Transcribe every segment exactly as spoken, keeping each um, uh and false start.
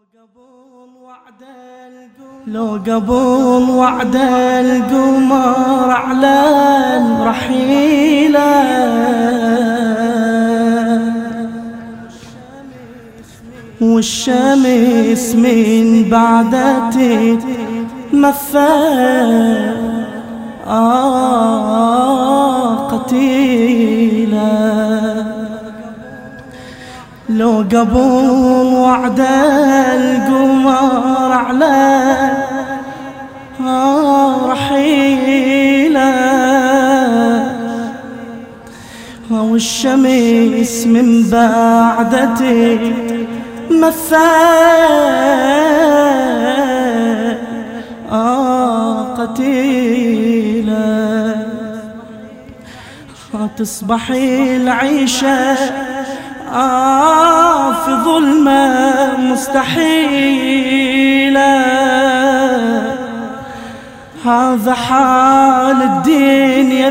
لو قبل وعد القمر أعلن رحيله، والشمس من بعد تتمثل آه قتيله. لو قبل وعد القمر أعلن آه رحيله، والشمس من بعد تتمثل آه قتيله. تصبح العيشة آه في ظلمة مستحيلة، هذا حال الدنيا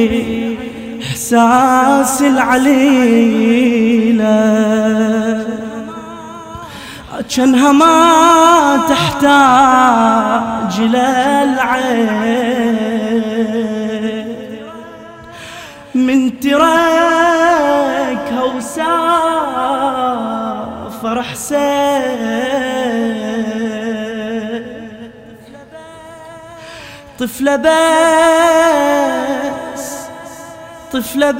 بإحساس العليلة، كأنها ما تحتاج للعين من تركها وسافر حسين. طفلة بس طفلة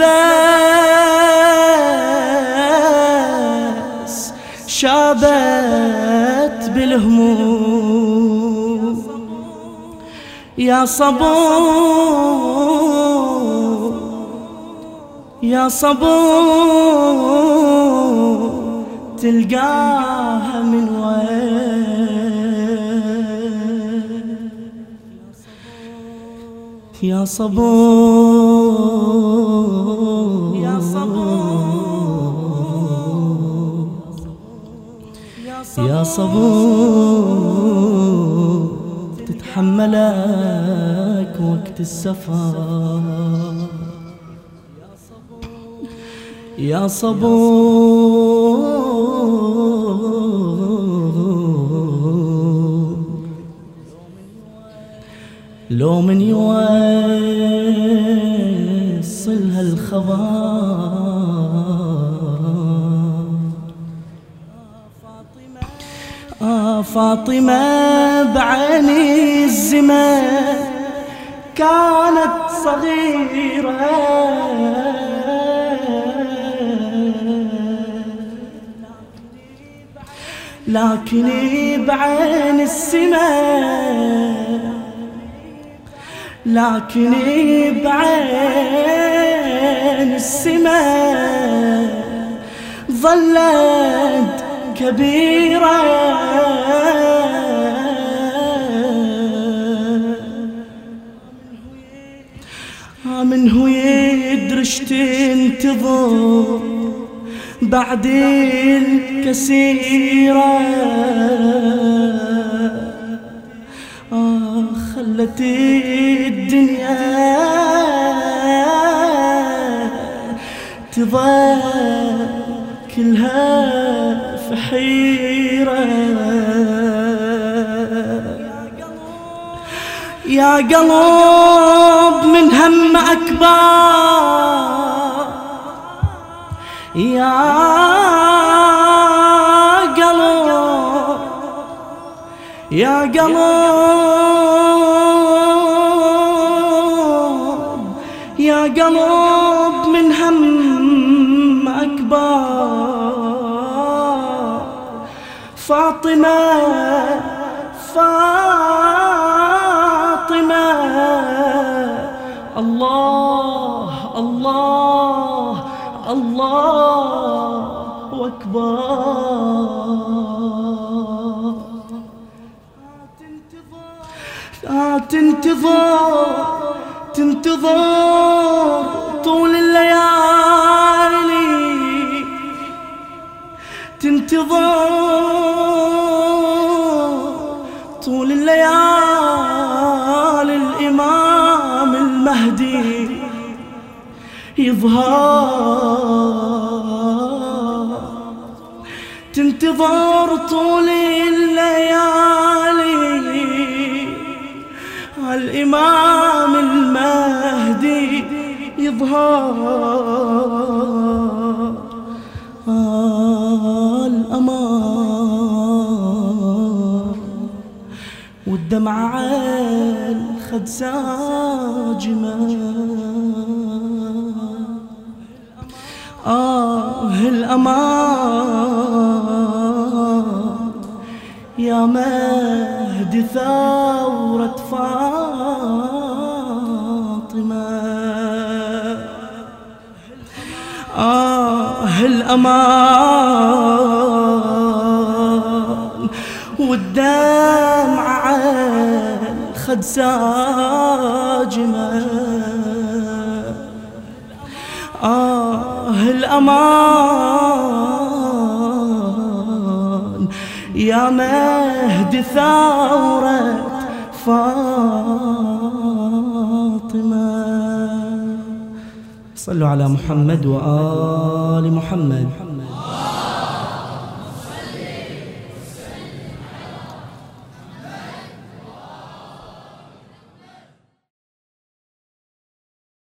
بس شابت بالهموم، يا صبور يا صبور تلقاها من وين، يا صبور يا صبور يا صبور تتحملك وقت السفر، يا صبور لو من يوصلها الخبر. آه فاطمة بعين الزمان كانت صغيرة، لكن بعين السماء لكن بعين السماء ظلت كبيرة، منه يدرش تنتظر بعد الكسيرة. آه خلت الدنيا تظل كلها في حيرة، يا قلب من هم أكبر، يا قلب يا قلب يا قلب من هم أكبر. فاطمة فاطمة الله الله الله أكبر. تنتظر تنتظر طول الليالي، تنتظر طول الليالي الإمام المهدي يظهر. انتظار طول الليالي الإمام المهدي يظهر، الأمان والدمع عال خد ساجمة. آه الأمان يا مهدي ثورة فاطمة. آه الأمان والدمع عال خد ساجمة. آه الأمان يا مهدي ثورة فاطمة. صلوا على محمد وآل محمد.